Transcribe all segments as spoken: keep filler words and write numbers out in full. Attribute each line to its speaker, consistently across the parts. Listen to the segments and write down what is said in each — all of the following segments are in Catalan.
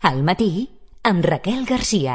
Speaker 1: Al matí, amb Raquel Garcia.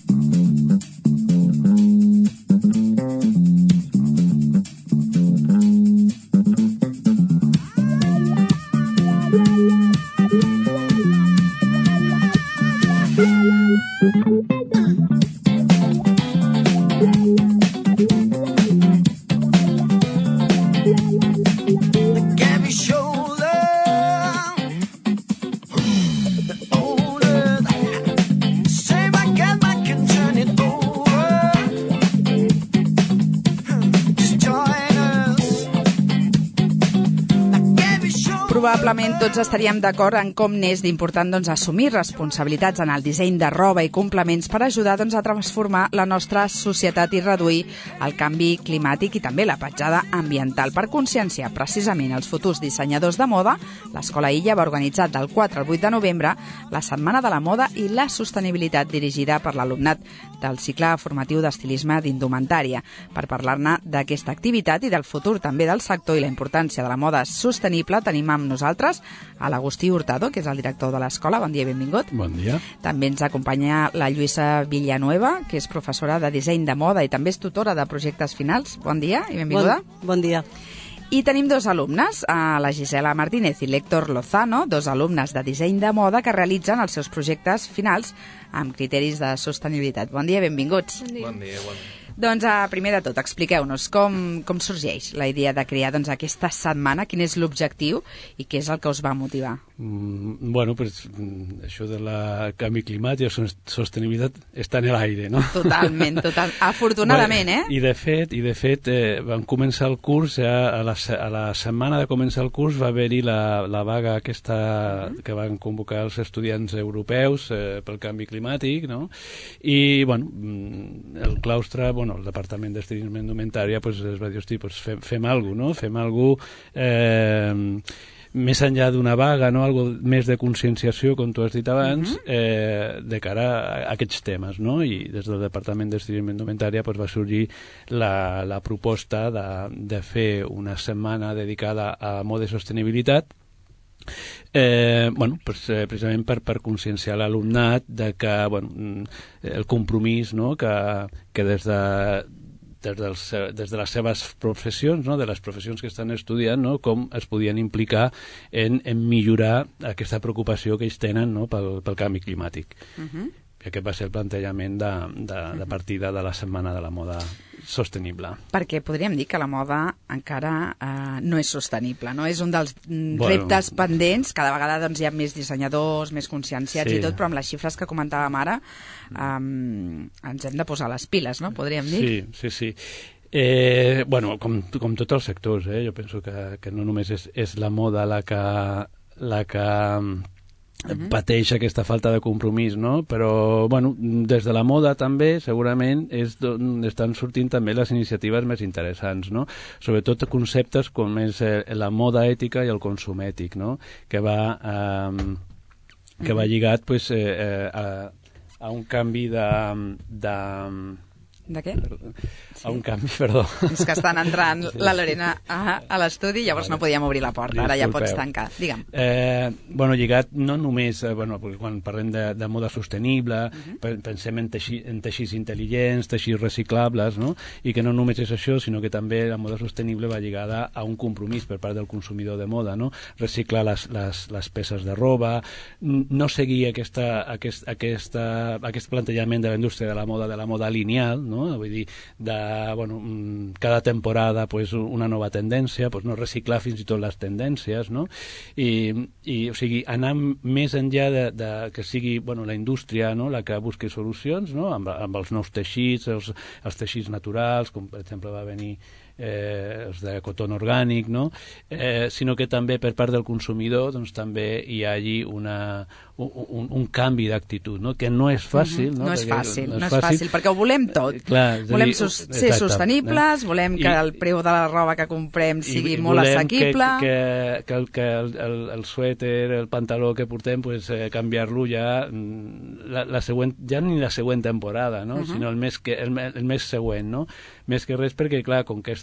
Speaker 2: Probablement tots estaríem d'acord en com n'és d'important doncs, assumir responsabilitats en el disseny de roba i complements per ajudar doncs, a transformar la nostra societat i reduir el canvi climàtic i també la petjada ambiental. Per conscienciar precisament els futurs dissenyadors de moda, l'Escola Illa va organitzar del quatre al vuit de novembre la Setmana de la Moda i la Sostenibilitat dirigida per l'alumnat del cicle formatiu d'estilisme d'indumentària. Per parlar-ne d'aquesta activitat i del futur també del sector i la importància de la moda sostenible, tenim amb nosaltres a l'Agustí Hurtado, que és el director de l'escola. Bon dia i benvingut.
Speaker 3: Bon dia.
Speaker 2: També ens acompanya la Lluïsa Villanueva, que és professora de disseny de moda i també és tutora de projectes finals. Bon dia i benvinguda.
Speaker 4: Bon, bon dia.
Speaker 2: I tenim dos alumnes, la Gisela Martínez i l'Héctor Lozano, dos alumnes de disseny de moda que realitzen els seus projectes finals amb criteris de sostenibilitat. Bon dia i benvinguts.
Speaker 5: Bon dia. Bon dia, bon dia.
Speaker 2: Doncs, primer de tot, expliqueu-nos com, com sorgeix la idea de crear doncs, aquesta setmana, quin és l'objectiu i què és el que us va motivar?
Speaker 3: Mm, bueno, pues, això de la canvi climàtic i la sostenibilitat està en l'aire, no?
Speaker 2: Totalment, total. Afortunadament,
Speaker 3: bueno,
Speaker 2: eh?
Speaker 3: I de fet, i de fet eh, vam començar el curs, ja a la, a la setmana de començar el curs va haver-hi la, la vaga aquesta uh-huh. que van convocar els estudiants europeus eh, pel canvi climàtic, no? I, bueno, el claustre, bueno, el Departament d'Estilisme Indumentària pues, es va dir, hosti, pues fem, fem alguna cosa, no? Fem alguna cosa eh, més enllà d'una vaga, no? Algo més de conscienciació, com tu has dit abans, uh-huh. eh, de cara a aquests temes, no? I des del Departament d'Estilisme Indumentària pues, va sorgir la, la proposta de, de fer una setmana dedicada a moda i sostenibilitat. Eh, bueno, pues, eh, precisament per, per conscienciar l'alumnat de que bueno, el compromís, no? que, que des de des, dels, des de les seves professions, no? De les professions que estan estudiant, no? Com es podien implicar en, en millorar aquesta preocupació que ells tenen, no? pel, pel canvi climàtic. Uh-huh. I aquest va ser el plantejament de, de, de partida de la Setmana de la Moda Sostenible.
Speaker 2: Perquè podríem dir que la moda encara eh, no és sostenible, no? És un dels bueno, reptes pendents. Cada vegada doncs, hi ha més dissenyadors, més conscienciats sí. i tot, però amb les xifres que comentàvem ara um, ens hem de posar les piles, no? Podríem dir.
Speaker 3: Sí, sí, sí. Eh, bueno, com, com tots els sectors, eh? Jo penso que, que no només és, és la moda la que... La que Uh-huh. pateix aquesta falta de compromís, no? Però, bueno, des de la moda també, segurament, és d'on estan sortint també les iniciatives més interessants, no? Sobretot conceptes com és eh, la moda ètica i el consum ètic, no? Que va, eh, que va lligat, pues, eh, eh, a, a un canvi de... de
Speaker 2: De què?
Speaker 3: Sí. A un canvi, perdó.
Speaker 2: És que estan entrant la Lorena a, a l'estudi i llavors vale. No podíem obrir la porta. Ara ja pots tancar. Digue'm.
Speaker 3: Eh, bueno, lligat no només, eh, bueno, quan parlem de, de moda sostenible, uh-huh. pensem en, teixi, en teixits intel·ligents, teixits reciclables, no? I que no només és això, sinó que també la moda sostenible va lligada a un compromís per part del consumidor de moda, no? Reciclar les, les, les peces de roba, no seguir aquesta, aquest, aquesta, aquest plantejament de la indústria de la moda, de la moda lineal, no? No? Vull dir, de, bueno, cada temporada pues, una nova tendència, pues, no reciclar fins i tot les tendències, no? I, i o sigui, anar més enllà de, de que sigui bueno, la indústria, no? La que busqui solucions, no? amb, amb els nous teixits, els, els teixits naturals, com per exemple va venir eh, els de coton orgànic, no? eh, sinó que també per part del consumidor doncs, també hi hagi una, un, un canvi d'actitud, no? Que no és fàcil.
Speaker 2: Mm-hmm.
Speaker 3: No,
Speaker 2: no és
Speaker 3: perquè,
Speaker 2: fàcil,
Speaker 3: no és
Speaker 2: no és
Speaker 3: fàcil,
Speaker 2: fàcil, perquè ho volem tot.
Speaker 3: Clar,
Speaker 2: volem
Speaker 3: dir,
Speaker 2: sos, ser
Speaker 3: exacte,
Speaker 2: sostenibles,
Speaker 3: eh?
Speaker 2: volem que
Speaker 3: I,
Speaker 2: el preu de la roba que comprem sigui
Speaker 3: i
Speaker 2: molt assequible.
Speaker 3: Que, que, que, el, que el, el, el suèter, el pantaló que portem, pues, eh, canviar-lo ja, la, la següent, ja ni la següent temporada, no? Uh-huh. Sinó el mes, que, el, el mes següent, no? Més que res perquè, clar, com que és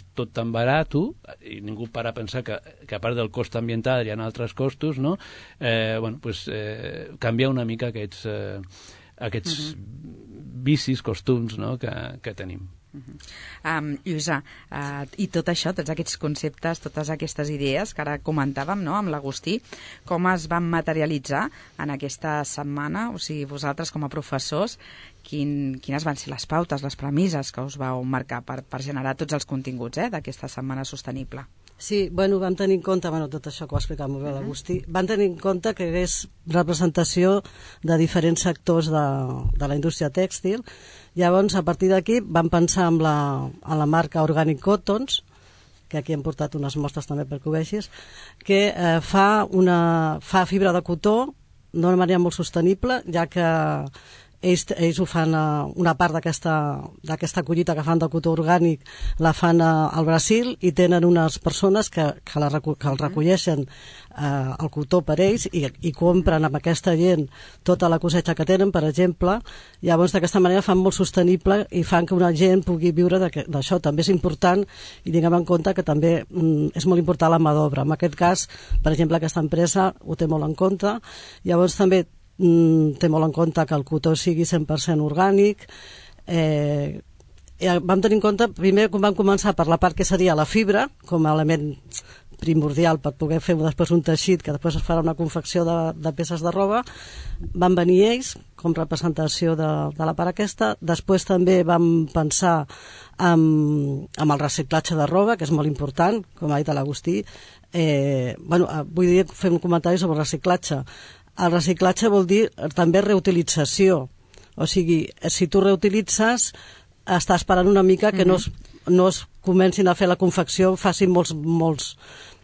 Speaker 3: és tot tan barat i ningú para a pensar que, que a part del cost ambiental hi ha altres costos, no? Eh, bueno, pues, eh, canviar una mica aquests, eh, aquests uh-huh. vicis, costums, no? que, que tenim.
Speaker 2: Uh-huh. Um, Lluïsa, uh, i tot això, tots aquests conceptes, totes aquestes idees que ara comentàvem, no?, amb l'Agustí, com es van materialitzar en aquesta setmana? O sigui, vosaltres com a professors, quin, quines van ser les pautes, les premisses que us vau marcar per, per generar tots els continguts eh, d'aquesta setmana sostenible?
Speaker 4: Sí, bueno, vam tenir en compte, bueno, tot això que ho ha explicat molt bé l'Agustí, van tenir en compte que hi hagués representació de diferents sectors de, de la indústria tèxtil. Llavors, a partir d'aquí, vam pensar en la, en la marca Organic Cottons, que aquí hem portat unes mostres també per que ho vegis, que eh, fa, una, fa fibra de cotó d'una manera molt sostenible, ja que ells, ells ho fan, uh, una part d'aquesta collita que fan del cotó orgànic la fan uh, al Brasil i tenen unes persones que, que, la, que el recolleixen uh, el cotó per ells i, i compren amb aquesta gent tota la cosecha que tenen, per exemple. Llavors d'aquesta manera fan molt sostenible i fan que una gent pugui viure d'això. També és important i tinguem en compte que també mm, és molt important la mà d'obra. En aquest cas, per exemple, aquesta empresa ho té molt en compte. Llavors també Mm, té molt en compte que el cotó sigui cent per cent orgànic. Eh, vam tenir en compte, primer vam començar per la part que seria la fibra, com a element primordial per poder fer després un teixit que després es farà una confecció de, de peces de roba. Van venir ells com representació de, de la part aquesta. Després també vam pensar amb, amb el reciclatge de roba, que és molt important, com ha dit l'Agustí. Eh, bueno, vull dir, fer un comentari sobre el reciclatge. El reciclatge vol dir també reutilització. O sigui, si tu reutilitzes, estàs esperant una mica que no es, no es comencin a fer la confecció, facin molts, molts,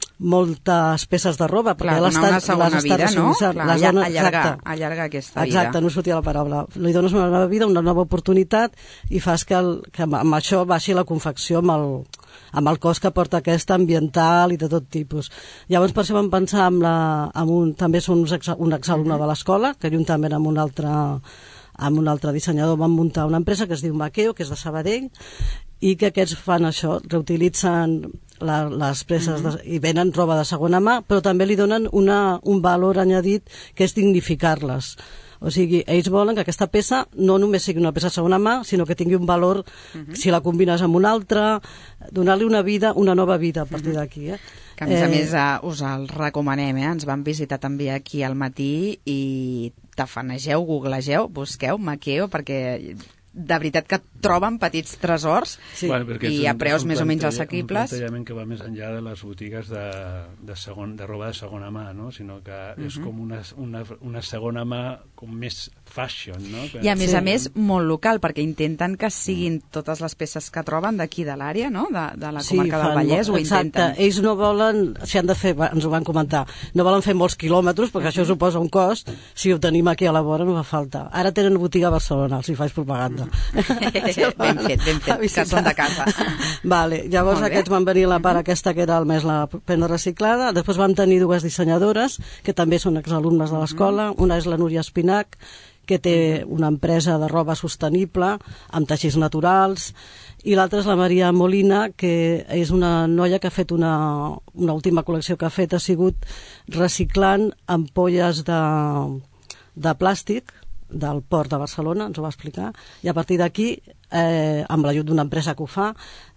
Speaker 4: moltes peces de roba.
Speaker 2: Clar, donar una segona vida, no? Clar,
Speaker 4: dona,
Speaker 2: allargar, allargar aquesta vida.
Speaker 4: Exacte, no sortia la paraula. Li dones una nova vida, una nova oportunitat i fas que, el, que amb això baixi la confecció amb el, amb el cost que porta aquesta ambiental i de tot tipus. Llavors per això vam pensar amb la, amb un, també són uns ex, un exalumne de l'escola, que juntament amb un altre amb un altre dissenyador van muntar una empresa que es diu Maqueo, que és de Sabadell, i que aquests fan això, reutilitzen la, les peces de, i venen roba de segona mà, però també li donen una, un valor añadit que és dignificar-les. O sigui, ells volen que aquesta peça no només sigui una peça de segona mà, sinó que tingui un valor, uh-huh. si la combines amb una altra, donar-li una vida, una nova vida a partir d'aquí. Eh?
Speaker 2: Que a més a més eh, us el recomanem, eh? Ens van visitar també aquí al matí i tafanegeu, googlegeu, busqueu Maqueo, perquè de veritat que troben petits tresors sí. bueno, i a preus més o menys assequibles.
Speaker 3: Un plantejament que va més enllà de les botigues de, de, segon, de roba de segona mà, no? Sinó que uh-huh. és com una, una, una segona mà com més fashion, no? Que...
Speaker 2: I a més sí. a més molt local, perquè intenten que siguin totes les peces que troben d'aquí de l'àrea, no? De, de la comarca sí, del Vallès, ho
Speaker 4: exacte.
Speaker 2: Intenten.
Speaker 4: Ells no volen, si han de fer, ens ho van comentar, no volen fer molts quilòmetres, perquè uh-huh. això suposa un cost, si ho tenim aquí a la vora no fa falta. Ara tenen botiga a Barcelona, els hi faig propaganda.
Speaker 2: Uh-huh. ben fet, ben fet, que són de casa.
Speaker 4: Vale, llavors aquests van venir la part aquesta que era el més la pena reciclada, després vam tenir dues dissenyadores que també són exalumnes de l'escola, una és la Núria Espinac, que té una empresa de roba sostenible amb teixits naturals, i l'altra és la Maria Molina, que és una noia que ha fet una, una última col·lecció que ha fet ha sigut reciclant ampolles de, de plàstic del port de Barcelona, ens ho va explicar, i a partir d'aquí, eh, amb l'ajut d'una empresa que ho fa,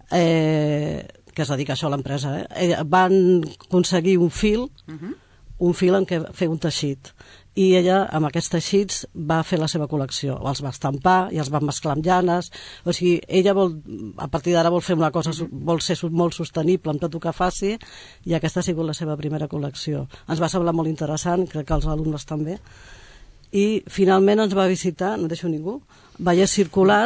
Speaker 4: eh, que es dedica a això a l'empresa, eh, van aconseguir un fil, uh-huh. un fil en què fer un teixit, i ella amb aquests teixits va fer la seva col·lecció, els va estampar i els va mesclar amb llanes, o sigui, ella vol, a partir d'ara vol fer una cosa, vol ser molt sostenible amb tot el que faci, i aquesta ha sigut la seva primera col·lecció. Ens va semblar molt interessant, crec que els alumnes també, i finalment ens va visitar, no deixo ningú, Vallès Circular,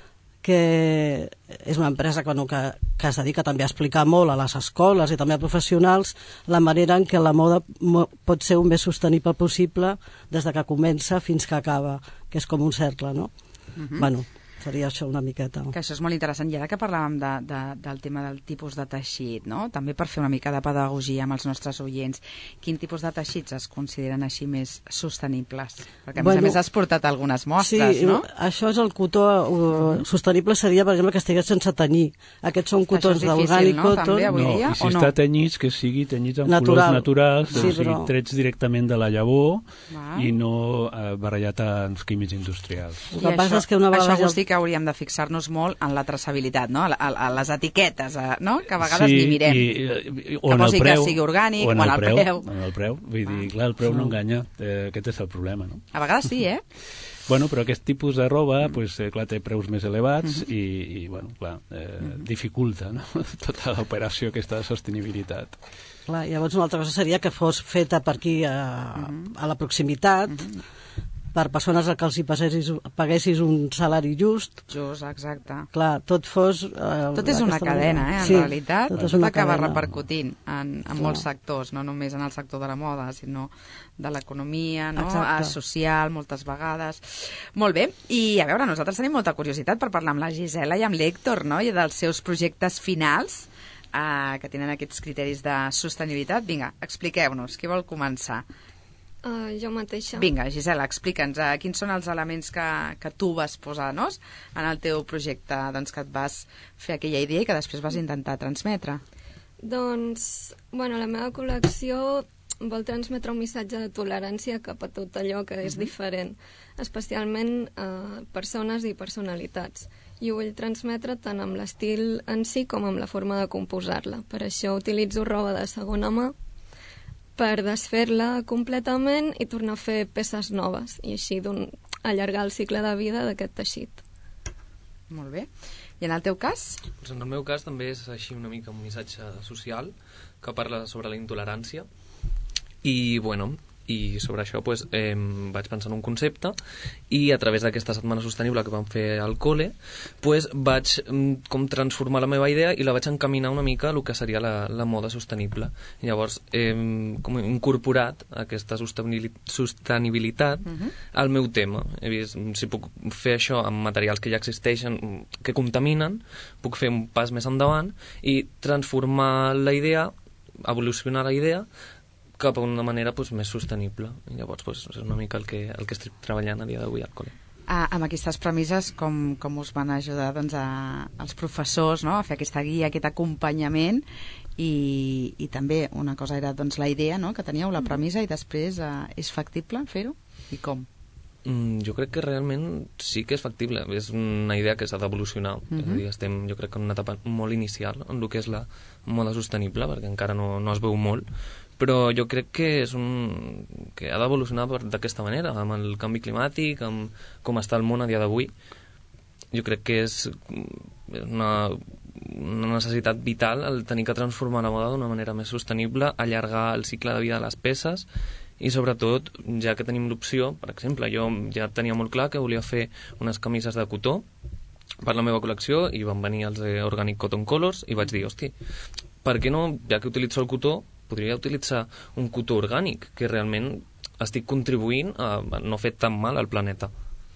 Speaker 4: que és una empresa que, que, que es dedica també a explicar molt a les escoles i també a professionals la manera en què la moda pot ser el més sostenible possible des de que comença fins que acaba, que és com un cercle, no? Uh-huh. Bueno, seria això una miqueta.
Speaker 2: Que això és molt interessant. I ara que parlàvem de, de, del tema del tipus de teixit, no? També per fer una mica de pedagogia amb els nostres oients, quin tipus de teixits es consideren així més sostenibles? Perquè a bueno, més a més has portat algunes mostres,
Speaker 4: sí,
Speaker 2: no?
Speaker 4: Això és el cotó uh, sostenible seria, per exemple, que estigués sense tenyir. Aquests són cotons d'orgànic
Speaker 2: no?
Speaker 4: cotton.
Speaker 2: També, avui
Speaker 3: no,
Speaker 2: dia,
Speaker 3: i si
Speaker 2: o no?
Speaker 3: està tenyits, que sigui tenyits amb
Speaker 4: Natural.
Speaker 3: colors naturals,
Speaker 4: Sí,
Speaker 3: o sigui,
Speaker 4: però...
Speaker 3: trets directament de la llavor
Speaker 2: Va.
Speaker 3: i no eh, barallat amb químics industrials.
Speaker 4: El que passa és que una vegada...
Speaker 2: Això vol dir que hauríem de fixar-nos molt en la traçabilitat, no? A, a, a les etiquetes, a, no? Que a vegades
Speaker 3: sí,
Speaker 2: ni mirem.
Speaker 3: I, o
Speaker 2: que
Speaker 3: en el
Speaker 2: posi
Speaker 3: preu,
Speaker 2: que sigui orgànic,
Speaker 3: o en el, preu,
Speaker 2: preu.
Speaker 3: En el preu. Vull dir, clar, el preu no enganya. Eh, aquest és el problema, no?
Speaker 2: A vegades sí, eh?
Speaker 3: Bueno, però aquest tipus de roba, mm. pues, eh, clar, té preus més elevats
Speaker 2: mm-hmm.
Speaker 3: i, i, bueno, clar, eh,
Speaker 2: mm-hmm.
Speaker 3: dificulta, no? Tota l'operació aquesta de sostenibilitat.
Speaker 4: Clar, llavors una altra cosa seria que fos feta per aquí a, mm-hmm. a la proximitat, mm-hmm. per persones a que els hi paguessis, paguessis un salari just.
Speaker 2: Just, exacte.
Speaker 4: Clar, tot fos... Eh,
Speaker 2: tot és una cadena, eh, en
Speaker 4: sí,
Speaker 2: realitat.
Speaker 4: Tot,
Speaker 2: tot acaba cadena. repercutint en, en
Speaker 4: Clar.
Speaker 2: molts sectors, no només en el sector de la moda, sinó de l'economia, no?
Speaker 4: Exacte.
Speaker 2: social, moltes vegades. Molt bé, i a veure, nosaltres tenim molta curiositat per parlar amb la Gisela i amb l'Héctor, no? I dels seus projectes finals, eh, que tenen aquests criteris de sostenibilitat. Vinga, expliqueu-nos, qui vol començar?
Speaker 5: Uh, jo mateixa.
Speaker 2: Vinga, Gisela, explica'ns uh, quins són els elements que, que tu vas posar, no? En el teu projecte, doncs, que et vas fer aquella idea i que després vas intentar transmetre.
Speaker 5: Doncs, bueno, la meva col·lecció vol transmetre un missatge de tolerància cap a tot allò que és uh-huh. diferent, especialment a uh, persones i personalitats. I ho vull transmetre tant amb l'estil en si com amb la forma de composar-la. Per això utilitzo roba de segona mà, per desfer-la completament i tornar a fer peces noves i així allargar el cicle de vida d'aquest teixit.
Speaker 2: Molt bé. I en el teu cas?
Speaker 6: Doncs en el meu cas també és així una mica un missatge social que parla sobre la intolerància i, bueno, i sobre això pues, eh, vaig pensar en un concepte i a través d'aquesta setmana sostenible que vam fer al col·le pues, vaig mm, com transformar la meva idea i la vaig encaminar una mica a el que seria la, la moda sostenible. Llavors eh, com he incorporat aquesta sostenibilitat uh-huh. al meu tema. He vist si puc fer això amb materials que ja existeixen, que contaminen, puc fer un pas més endavant i transformar la idea, evolucionar la idea cap a una manera pues, més sostenible. I llavors pues, és una mica el que, el que estic treballant a dia d'avui al col·le.
Speaker 2: Ah, amb aquestes premisses, com, com us van ajudar doncs, a, als professors, no? A fer aquesta guia, aquest acompanyament i, i també una cosa era doncs, la idea, no? Que teníeu, la premissa, i després eh, és factible fer-ho? I com?
Speaker 6: Mm, jo crec que realment sí que és factible. És una idea que s'ha d'evolucionar. Uh-huh. És a dir, estem, jo crec que en una etapa molt inicial en el que és la moda sostenible, perquè encara no, no es veu molt, però jo crec que és un que ha d'evolucionar d'aquesta manera, amb el canvi climàtic, amb com està el món a dia d'avui. Jo crec que és una, una necessitat vital el tenir que transformar la moda d'una manera més sostenible, allargar el cicle de vida de les peces i sobretot, ja que tenim l'opció, per exemple, jo ja tenia molt clar que volia fer unes camises de cotó per la meva col·lecció i van venir els de Organic Cotton Colors i vaig dir, hosti, per què no, ja que utilitzo el cotó, podria utilitzar un cotó orgànic, que realment estic contribuint a no fer tan mal al planeta.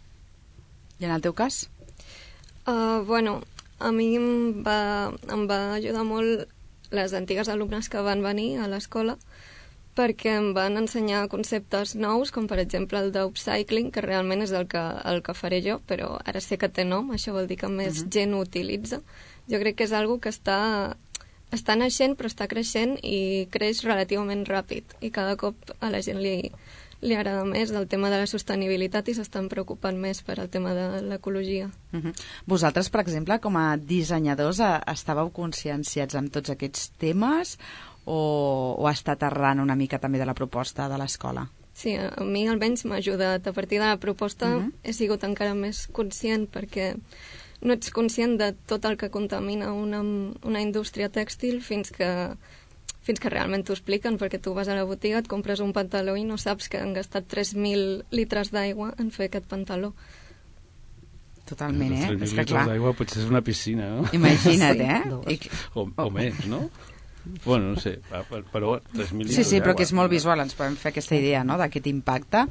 Speaker 2: I en el teu cas?
Speaker 5: Uh, bueno, a mi em va, em va ajudar molt les antigues alumnes que van venir a l'escola perquè em van ensenyar conceptes nous, com per exemple el d'upcycling, que realment és el que, el que faré jo, però ara sé que té nom, això vol dir que més uh-huh. gent ho utilitza. Jo crec que és algo que està... està naixent però està creixent i creix relativament ràpid i cada cop a la gent li, li agrada més el tema de la sostenibilitat i s'estan preocupant més per al tema de l'ecologia.
Speaker 2: Uh-huh. Vosaltres, per exemple, com a dissenyadors estàveu conscienciats amb tots aquests temes o, o ha estat arran una mica també de la proposta de l'escola?
Speaker 5: Sí, a mi almenys m'ha ajudat. A partir de la proposta uh-huh. he sigut encara més conscient perquè no ets conscient de tot el que contamina una, una indústria tèxtil fins que, fins que realment t'ho expliquen, perquè tu vas a la botiga, et compres un pantaló i no saps que han gastat tres mil litres d'aigua en fer aquest pantaló.
Speaker 2: Totalment, eh?
Speaker 3: tres mil litres d'aigua potser és una piscina, no?
Speaker 2: Imagina't, eh?
Speaker 3: O, o més, no? Bueno, no sé, però tres mil...
Speaker 2: Sí, sí, però que és molt visual, ens podem fer aquesta idea, no?, d'aquest impacte.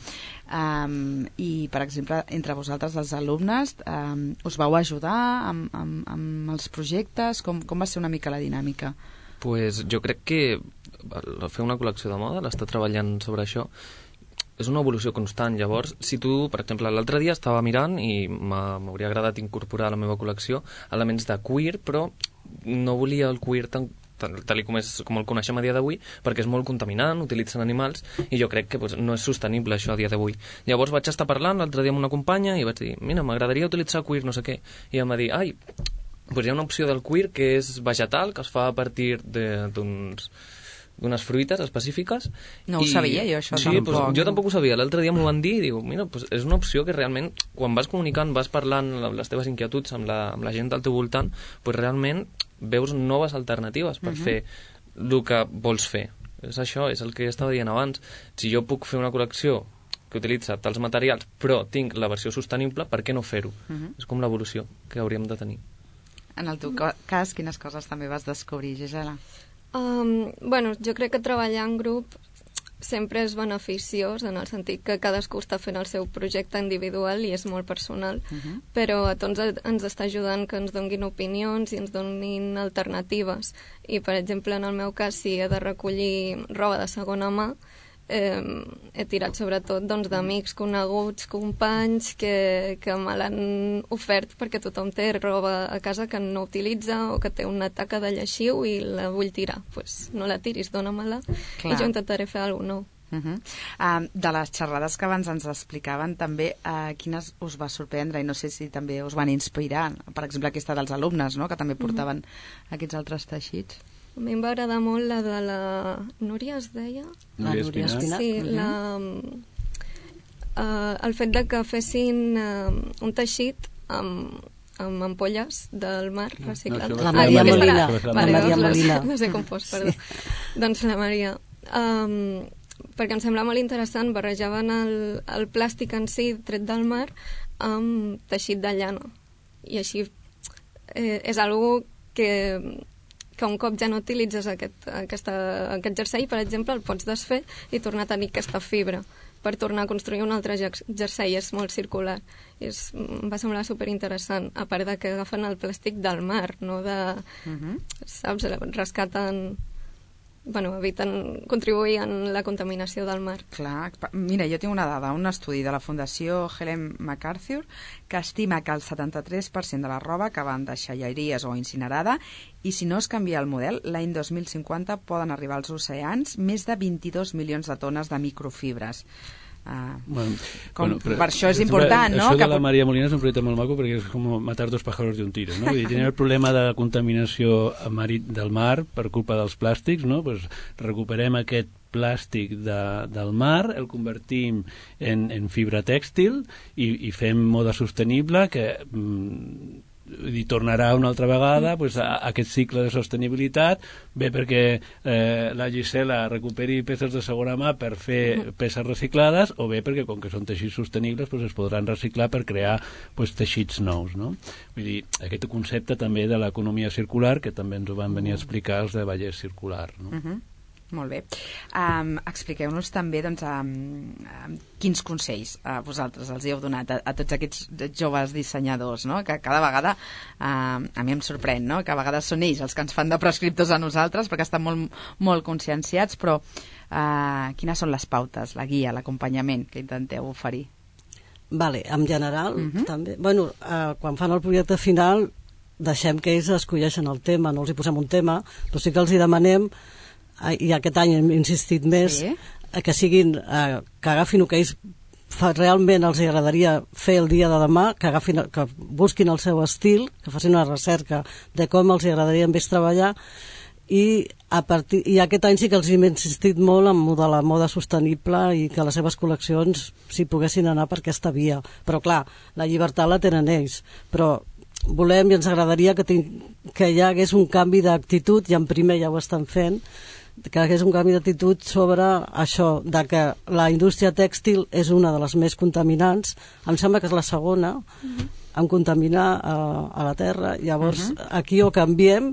Speaker 2: Um, I, per exemple, entre vosaltres, els alumnes, um, us vau ajudar amb, amb, amb els projectes? Com, com va ser una mica la dinàmica?
Speaker 6: Pues jo crec que fer una col·lecció de moda, l'estar treballant sobre això, és una evolució constant. Llavors, si tu, per exemple, l'altre dia estava mirant i m'hauria agradat incorporar a la meva col·lecció elements de queer, però no volia el queer tan, tal, tal com, és, com el coneixem a dia d'avui, perquè és molt contaminant, utilitzen animals, i jo crec que pues, no és sostenible això a dia d'avui. Llavors vaig estar parlant l'altre dia amb una companya i vaig dir, mira, m'agradaria utilitzar queer, no sé què. I ella em va dir, ai, pues hi ha una opció del queer que és vegetal, que es fa a partir d'uns... d'unes fruites específiques.
Speaker 2: No ho
Speaker 6: i...
Speaker 2: sabia jo, això
Speaker 6: sí,
Speaker 2: tampoc.
Speaker 6: Pues, jo tampoc ho sabia. L'altre dia m'ho van dir i diu, mira, pues, és una opció que realment, quan vas comunicant, vas parlant les teves inquietuds amb la, amb la gent del teu voltant, pues, realment veus noves alternatives per uh -huh. fer el que vols fer. És això, és el que estava dient abans. Si jo puc fer una col·lecció que utilitza tals materials, però tinc la versió sostenible, per què no fer-ho? Uh -huh. És com l'evolució que hauríem de tenir.
Speaker 2: En el teu cas, quines coses també vas descobrir, Gisela?
Speaker 5: Um, bueno, jo crec que treballar en grup sempre és beneficiós, en el sentit que cadascú està fent el seu projecte individual i és molt personal, uh -huh. però a tots ens està ajudant que ens donguin opinions i ens donin alternatives. I, per exemple, en el meu cas, si he de recollir roba de segona mà, eh, he tirat sobretot doncs, d'amics coneguts, companys que, que me l'han ofert perquè tothom té roba a casa que no utilitza o que té una taca de lleixiu i la vull tirar. Pues no la tiris, dóna-me-la i jo intentaré fer alguna cosa nou.
Speaker 2: Uh -huh. uh, de les xerrades que abans ens explicaven també, uh, quines us va sorprendre i no sé si també us van inspirar, per exemple aquesta dels alumnes, no?, que també portaven uh -huh. aquests altres teixits.
Speaker 5: A mi em va agradar molt la de la Núria, es deia?
Speaker 3: La Núria Espinat.
Speaker 5: Sí, uh -huh. la, uh, el fet de que fessin uh, un teixit amb, amb ampolles del mar reciclat.
Speaker 3: No,
Speaker 4: la
Speaker 5: ah,
Speaker 4: Maria Molina.
Speaker 5: La,
Speaker 4: la
Speaker 5: vale,
Speaker 4: Maria
Speaker 5: doncs,
Speaker 4: Molina.
Speaker 5: No sé com fos, perdó. Sí. Doncs la Maria. Um, perquè em sembla molt interessant, barrejaven el, el plàstic en si, tret del mar, amb teixit de llana. I així eh, és algo que... que un cop ja no utilitzes aquest, aquesta, aquest jersei, per exemple, el pots desfer i tornar a tenir aquesta fibra per tornar a construir un altre jersei. És molt circular. És, em va semblar superinteressant, a part de que agafen el plàstic del mar, no de... Uh-huh. Saps? Rescaten... Bueno, eviten contribuir en la contaminació del mar.
Speaker 2: Clar, mira, jo tinc una dada, un estudi de la Fundació Helen MacArthur que estima que el setanta-tres per cent de la roba que van de deixalleries o incinerada, i si no es canvia el model, l'any dos mil cinquanta poden arribar als oceans més de vint-i-dos milions de tones de microfibres. Uh,
Speaker 3: bueno,
Speaker 2: com,
Speaker 3: bueno, però,
Speaker 2: per això és important, no?
Speaker 3: Això de
Speaker 2: que...
Speaker 3: la Maria Molina és un projecte molt maco perquè és com matar dos pájaros de un tiro, no? I tenir el problema de la contaminació del mar per culpa dels plàstics, no? Pues recuperem aquest plàstic de, del mar, el convertim en, en fibra tèxtil i, i fem moda sostenible que mm, i tornarà una altra vegada pues, a, a aquest cicle de sostenibilitat, bé perquè eh, la Gisela recuperi peces de segona mà per fer peces reciclades, o bé perquè com que són teixits sostenibles pues, es podran reciclar per crear pues, teixits nous, no? Vull dir, aquest concepte també de l'economia circular que també ens ho van venir a explicar els de Vallès Circular, no?
Speaker 2: Uh-huh. Molt bé. Um, expliqueu-nos també doncs, um, um, quins consells uh, vosaltres els heu donat a, a tots aquests joves dissenyadors, no? Que cada vegada, uh, a mi em sorprèn, no? Que a vegades són ells els que ens fan de prescriptors a nosaltres perquè estan molt, molt conscienciats, però uh, quines són les pautes, la guia, l'acompanyament que intenteu oferir?
Speaker 4: Vale, en general,
Speaker 2: uh-huh. també.
Speaker 4: Bueno, uh, quan fan el projecte final deixem que ells escolleixen el tema, no els hi posem un tema, però sí que els hi demanem, i aquest any hem insistit més, sí. que siguin, eh, que agafin el que ells fa, realment els agradaria fer el dia de demà, que, agafin, que busquin el seu estil, que facin una recerca de com els agradaria més treballar, i, a partir, i aquest any sí que els hem insistit molt en de la moda sostenible i que les seves col·leccions s'hi poguessin anar per aquesta via. Però clar, la llibertat la tenen ells, però volem i ens agradaria que, tinc, que hi hagués un canvi d'actitud, i en primer ja ho estan fent, que hi hagués un canvi d'actitud sobre això, de que la indústria tèxtil és una de les més contaminants, em sembla que és la segona uh-huh. en contaminar a, a la terra. Llavors uh-huh. aquí o canviem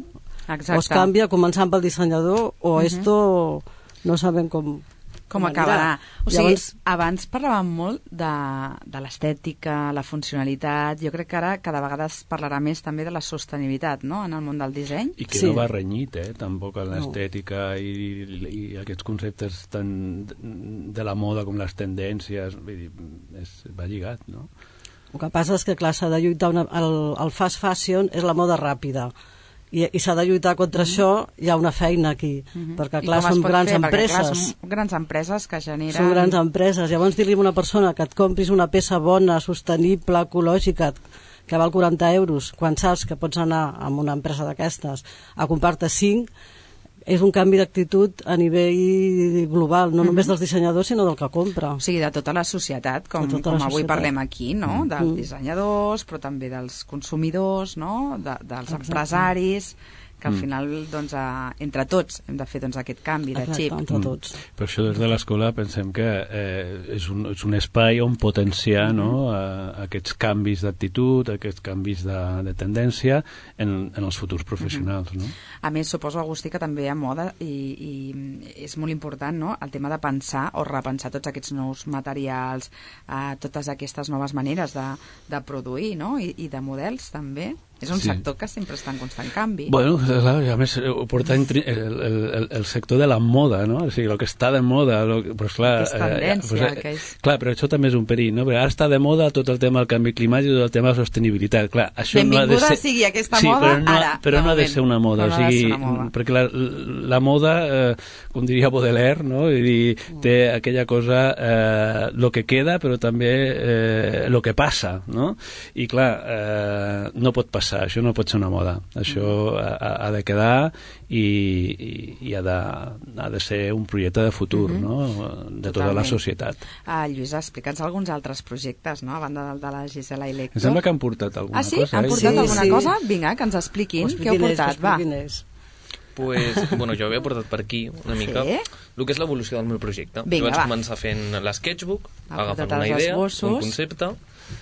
Speaker 2: Exacte.
Speaker 4: O es canvia començant pel dissenyador o uh-huh. esto no sabem com...
Speaker 2: com acabarà. O sigui,
Speaker 4: Llavors...
Speaker 2: abans parlàvem molt de, de l'estètica, la funcionalitat. Jo crec que ara cada vegada es parlarà més també de la sostenibilitat, no?, en el món del disseny.
Speaker 3: I que
Speaker 4: sí.
Speaker 3: no va renyit, eh, tampoc en l'estètica i, i, i aquests conceptes tan de la moda com les tendències, vull dir, és, va lligat, no?
Speaker 4: El que passa és que, clar, s'ha de lluitar... Una, el, el fast fashion és la moda ràpida. I, i s'ha de lluitar contra mm-hmm. això, hi ha una feina aquí, mm-hmm. perquè clar, són grans
Speaker 2: fer?
Speaker 4: empreses.
Speaker 2: Perquè, clar, són grans empreses que generen...
Speaker 4: Són grans empreses. Llavors dir-li a una persona que et compris una peça bona, sostenible, ecològica, que val quaranta euros, quan saps que pots anar a una empresa d'aquestes a comprar-te cinc, és un canvi d'actitud a nivell global, no mm-hmm. només dels dissenyadors, sinó del que compra.
Speaker 2: O sigui, de tota la societat, com,
Speaker 4: tota
Speaker 2: com
Speaker 4: la
Speaker 2: avui
Speaker 4: societat.
Speaker 2: parlem aquí, no?,
Speaker 4: Mm.
Speaker 2: dels dissenyadors, però també dels consumidors, no?, de, dels
Speaker 4: Exacte.
Speaker 2: empresaris, que al
Speaker 3: Mm.
Speaker 2: final, doncs, a, entre tots hem de fer doncs, aquest canvi de
Speaker 4: Exacte,
Speaker 2: xip.
Speaker 4: entre tots.
Speaker 3: Mm. Per això des de l'escola pensem que eh, és, un, és un espai on potenciar
Speaker 2: Mm-hmm.
Speaker 3: no, a, aquests canvis d'actitud, aquests canvis de, de tendència en, en els futurs professionals.
Speaker 2: Mm-hmm.
Speaker 3: No?
Speaker 2: A més, suposo, Agustí, que també hi ha moda i, i és molt important, no?, el tema de pensar o repensar tots aquests nous materials, eh, totes aquestes noves maneres de, de produir, no?, I, i de models també. És un
Speaker 3: Sí.
Speaker 2: sector que sempre està en constant canvi.
Speaker 3: Bueno, clar, a més, ho porta el, el, el, el sector de la moda, no? O sigui, el que està de moda, lo, pues, clar,
Speaker 2: Que és tendència,
Speaker 3: eh, pues,
Speaker 2: que és...
Speaker 3: Clar, però això també és un perill, no? Perquè ara està de moda tot el tema del canvi climàtic i tot el tema de la sostenibilitat. Clar, això no ha de
Speaker 2: Benvinguda
Speaker 3: ser...
Speaker 2: sigui aquesta
Speaker 3: sí,
Speaker 2: moda
Speaker 3: però no,
Speaker 2: ara,
Speaker 3: però
Speaker 2: de
Speaker 3: no ha de
Speaker 2: moment.
Speaker 3: ser una moda,
Speaker 2: Però no
Speaker 3: o
Speaker 2: ha de
Speaker 3: sigui,
Speaker 2: ser una moda.
Speaker 3: perquè la, la moda, eh, com diria Baudelaire, no? Vull dir, té aquella cosa, eh, lo que queda, però també eh, lo que passa, no? I clar, eh, no pot passar, això no pot ser una moda, això ha, ha de quedar i, i, i ha, de, ha de ser un projecte de futur,
Speaker 2: Mhm.
Speaker 3: no? De tota
Speaker 2: Totalment.
Speaker 3: la societat.
Speaker 2: Ah, Lluïsa, explica'ns alguns altres projectes, no?, a banda del de la Gisela i l'Héctor.
Speaker 3: Em sembla que han portat alguna
Speaker 2: Ah, sí?
Speaker 3: cosa.
Speaker 2: Han
Speaker 3: eh?
Speaker 2: portat
Speaker 4: Sí,
Speaker 2: alguna
Speaker 4: sí.
Speaker 2: cosa? Vinga, que ens expliquin.
Speaker 4: Us
Speaker 2: Què heu
Speaker 4: expliquin ells,
Speaker 2: portat?
Speaker 4: us
Speaker 2: Va.
Speaker 4: expliquin ells.
Speaker 6: Pues, bueno, jo havia portat per aquí una mica
Speaker 2: Sí?
Speaker 6: el que és l'evolució del meu projecte.
Speaker 2: Vinga,
Speaker 6: jo vaig
Speaker 2: va.
Speaker 6: començar fent l'sketchbook,
Speaker 2: Ah,
Speaker 6: agafant
Speaker 2: portat
Speaker 6: una
Speaker 2: els
Speaker 6: idea,
Speaker 2: esbossos.
Speaker 6: un concepte,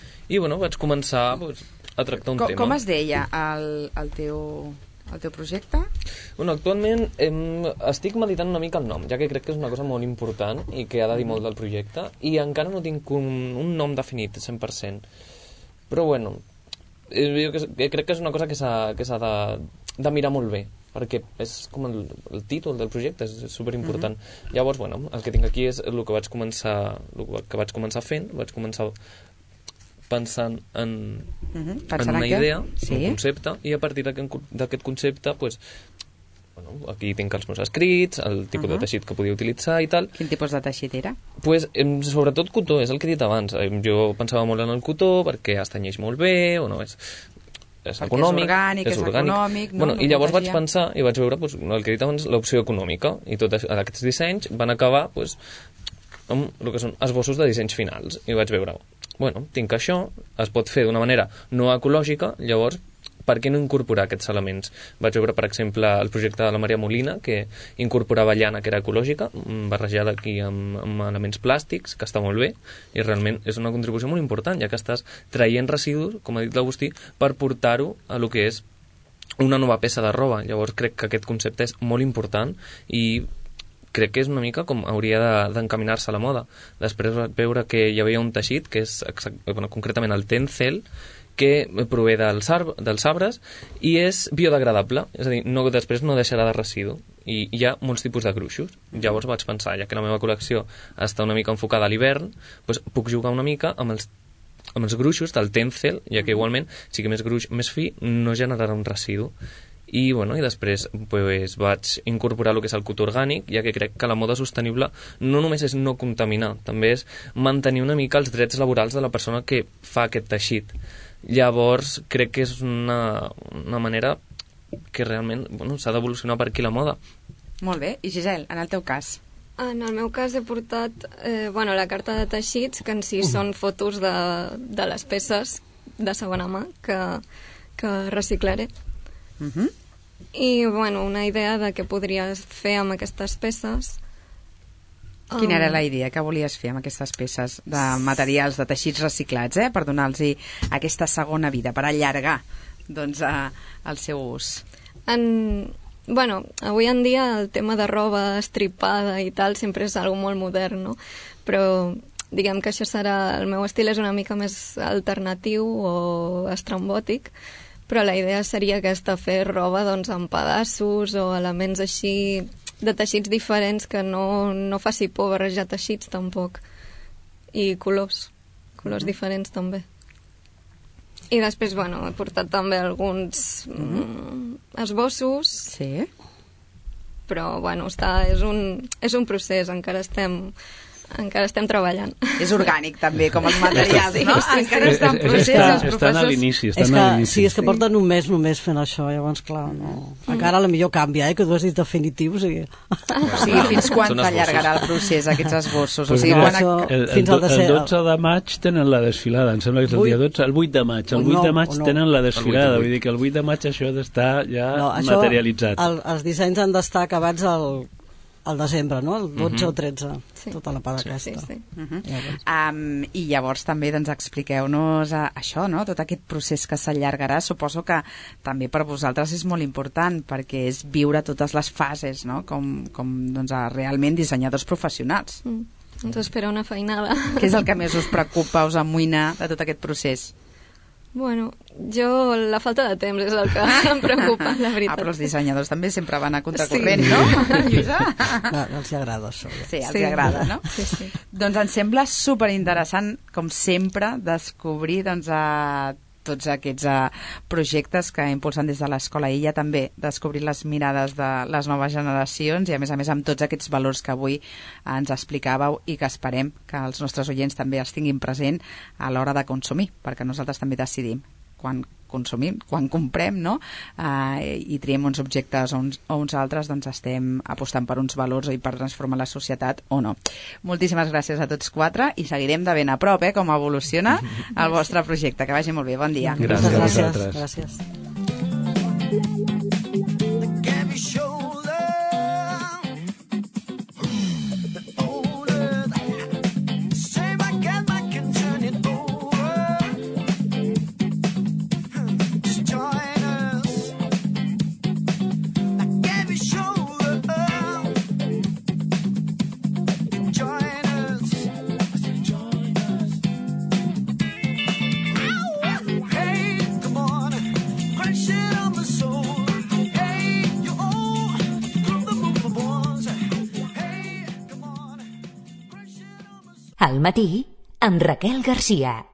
Speaker 6: i bueno, vaig començar pues, a tractar un
Speaker 2: Com,
Speaker 6: tema.
Speaker 2: com es deia el, el, teu, el teu projecte?
Speaker 6: Bueno, actualment em, estic meditant una mica el nom, ja que crec que és una cosa molt important i que ha de dir molt del projecte, i encara no tinc un, un nom definit cent per cent. Però bueno, eh, jo que, que crec que és una cosa que s'ha que s'ha de, de mirar molt bé, perquè és com el, el títol del projecte, és, és superimportant. Mm-hmm. Llavors, bueno, el que tinc aquí és el que vaig començar, el que vaig començar fent, vaig començar pensant en,
Speaker 2: Uh-huh.
Speaker 6: en una idea,
Speaker 2: sí.
Speaker 6: un concepte, i a partir d'aquest concepte, pues, bueno, aquí tinc els meus escrits, el tipus uh-huh. de teixit que podia utilitzar i tal.
Speaker 2: Quin tipus de teixit era?
Speaker 6: Pues, em, sobretot cotó, és el que he dit abans. Em, jo pensava molt en el cotó perquè es tenyeix molt bé, o no, és, és
Speaker 2: Perquè
Speaker 6: econòmic.
Speaker 2: és orgànic, és econòmic, no?
Speaker 6: Bueno,
Speaker 2: No
Speaker 6: I llavors vaig
Speaker 2: protegia.
Speaker 6: pensar, i vaig veure pues, el que he dit abans, l'opció econòmica, i tots aquests dissenys van acabar pues, amb el que són esbossos de dissenys finals. I vaig veure, bueno, tinc això, es pot fer d'una manera no ecològica, llavors per què no incorporar aquests elements? Vaig veure, per exemple, el projecte de la Maria Molina, que incorporava llana que era ecològica, barrejada aquí amb, amb elements plàstics, que està molt bé, i realment és una contribució molt important, ja que estàs traient residus, com ha dit l'Agustí, per portar-ho a lo que és una nova peça de roba. Llavors crec que aquest concepte és molt important i crec que és una mica com hauria de, d'encaminar-se a la moda. Després vaig veure que hi havia un teixit, que és exact, bueno, concretament el tencel, que prové dels, arb dels arbres i és biodegradable, és a dir, no, després no deixarà de residu, i hi ha molts tipus de gruixos. Llavors vaig pensar, ja que la meva col·lecció està una mica enfocada a l'hivern, doncs puc jugar una mica amb els, amb els gruixos del tencel, ja que igualment, si que més gruix més fi, no generarà un residu. I, bueno, i després pues, vaig incorporar el que és el cotó orgànic, ja que crec que la moda sostenible no només és no contaminar, també és mantenir una mica els drets laborals de la persona que fa aquest teixit. Llavors crec que és una, una manera que realment bueno, s'ha d'evolucionar per aquí la moda.
Speaker 2: Molt bé. I Giselle, en el teu cas?
Speaker 5: En el meu cas he portat eh, bueno, la carta de teixits, que en si són fotos de, de les peces de segona mà que, que reciclaré.
Speaker 2: Uh -huh.
Speaker 5: I bueno, una idea de què podries fer amb aquestes peces.
Speaker 2: Quina
Speaker 5: Um,
Speaker 2: era la idea que volies fer amb aquestes peces de materials, de teixits reciclats, eh? Per donar-los aquesta segona vida, per allargar doncs, eh, el seu ús?
Speaker 5: En... Bueno, avui en dia el tema de roba estripada i tal sempre és algo molt modern, no? Però diguem que això serà... El meu estil és una mica més alternatiu o estrambòtic, però la idea seria aquesta, fer roba doncs, en pedaços o elements així de teixits diferents que no, no faci por barrejar teixits tampoc. I colors, colors mm-hmm. diferents també. I després, bueno, he portat també alguns mm-hmm. esbossos.
Speaker 2: Sí.
Speaker 5: Però, bueno, està, és, un, és un procés, encara estem... encara estem treballant.
Speaker 2: És orgànic també, com els materials, sí, no? Sí, encara
Speaker 3: sí.
Speaker 2: està en procés,
Speaker 3: està,
Speaker 2: els professors...
Speaker 3: Estan a l'inici, estan
Speaker 4: és que,
Speaker 3: a l'inici.
Speaker 4: Sí, és que porten un mes només fent això, llavors, clar, no... Mm. Encara a la millor canvia, eh, que tu has dit definitiu, o sigui...
Speaker 2: O sigui, fins quan t'allargarà el procés, aquests esbossos? O sigui,
Speaker 4: no,
Speaker 2: quan...
Speaker 4: això,
Speaker 3: el, el,
Speaker 4: fins al
Speaker 3: el dotze de maig tenen la desfilada, em sembla que és el dia dotze, el vuit de maig, el vuit de maig no, tenen la desfilada, vull dir que el vuit de maig això ha d'estar ja no, això, materialitzat.
Speaker 4: El, els dissenys han d'estar acabats al... al desembre, no? El dotze uh-huh. o tretze,
Speaker 5: sí.
Speaker 4: tota la part
Speaker 5: sí,
Speaker 4: aquesta.
Speaker 5: Sí, sí.
Speaker 2: Uh-huh. Llavors. Um, I llavors també doncs, expliqueu-nos uh, això, no? Tot aquest procés que s'allargarà, suposo que també per vosaltres és molt important, perquè és viure totes les fases, no? Com, com doncs, uh, realment dissenyadors professionals.
Speaker 5: Mm. Ens espera una feinada.
Speaker 2: Què és el que més us preocupa, us amoïna de tot aquest procés?
Speaker 5: Bueno, jo la falta de temps és el que em preocupa, la veritat.
Speaker 2: Ah, però els dissenyadors també sempre van a contracorrent,
Speaker 5: sí.
Speaker 2: no? Lluïsa?
Speaker 4: No, els agrada això. Ja.
Speaker 2: Sí, els
Speaker 5: sí.
Speaker 2: agrada, no?
Speaker 5: Sí, sí.
Speaker 2: Doncs em sembla superinteressant, com sempre, descobrir doncs, a tots aquests uh, projectes que impulsen des de l'Escola Illa, també descobrir les mirades de les noves generacions i a més a més amb tots aquests valors que avui ens explicàveu i que esperem que els nostres oients també els tinguin present a l'hora de consumir, perquè nosaltres també decidim quan consumim, quan comprem, no? Uh, i triem uns objectes o uns, o uns altres, doncs estem apostant per uns valors i per transformar la societat o no. Moltíssimes gràcies a tots quatre i seguirem de ben a prop, eh, com evoluciona el vostre projecte. Que vagi molt bé, bon dia.
Speaker 3: Gràcies,
Speaker 4: gràcies.
Speaker 3: gràcies.
Speaker 1: Al matí, amb Raquel Garcia.